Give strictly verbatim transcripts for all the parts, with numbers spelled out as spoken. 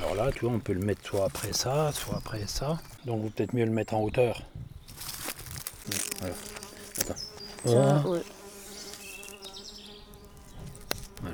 Alors là, tu vois, on peut le mettre soit après ça, soit après ça. Donc, vaut peut-être mieux le mettre en hauteur. Voilà. Attends. Ça, Oh. ouais. Voilà.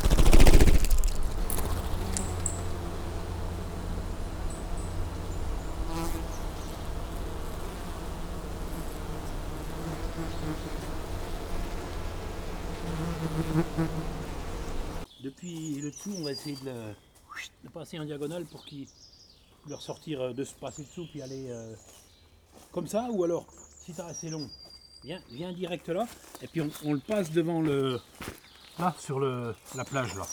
Depuis le dessous, on va essayer de, le, de passer en diagonale pour qu'il de ressortir, de se passer dessous puis aller euh, comme ça, ou alors si t'as assez long, viens, viens direct là, et puis on, on le passe devant le là sur le la plage là.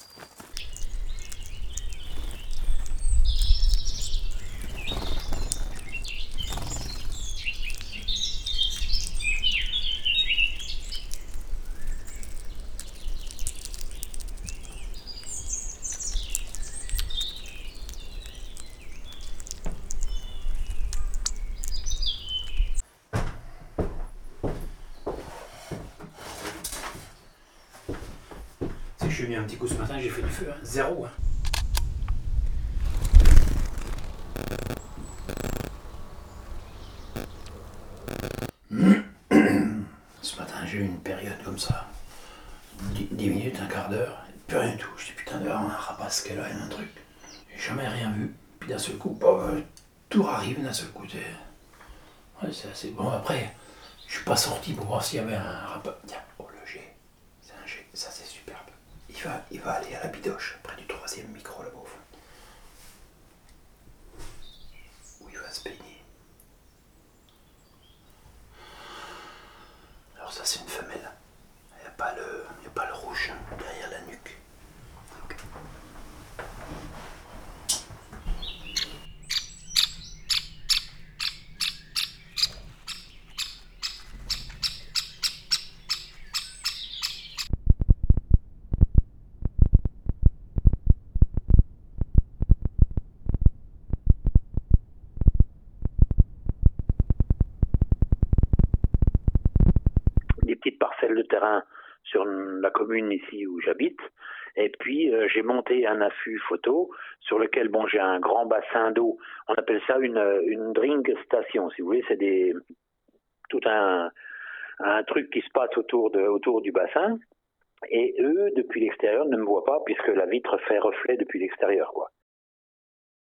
Si je suis mis un petit coup ce matin, j'ai fait du feu, hein. Zéro. Hein. Ce matin, j'ai eu une période comme ça, dix minutes, un quart d'heure, plus rien du tout. Je dis putain, dehors, un rapace qu'elle a, un truc. J'ai jamais rien vu. Puis d'un seul coup, bah, tout arrive d'un seul coup. Ouais, c'est assez bon. Après, je suis pas sorti pour voir s'il y avait un rapace. Tiens, oh le jet, c'est un jet, ça c'est superbe. Il va, il va aller à la bidoche, près du troisième micro là-bas au fond. Où il va se baigner. Alors ça c'est une femelle. Il n'y a pas le, il y a pas le rouge hein, derrière la nuque. Donc. Des petites parcelles de terrain sur la commune ici où j'habite. Et puis euh, j'ai monté un affût photo sur lequel bon j'ai un grand bassin d'eau. On appelle ça une, une drink station, si vous voulez, c'est des tout un, un truc qui se passe autour de autour du bassin. Et eux, depuis l'extérieur, ne me voient pas puisque la vitre fait reflet depuis l'extérieur, quoi.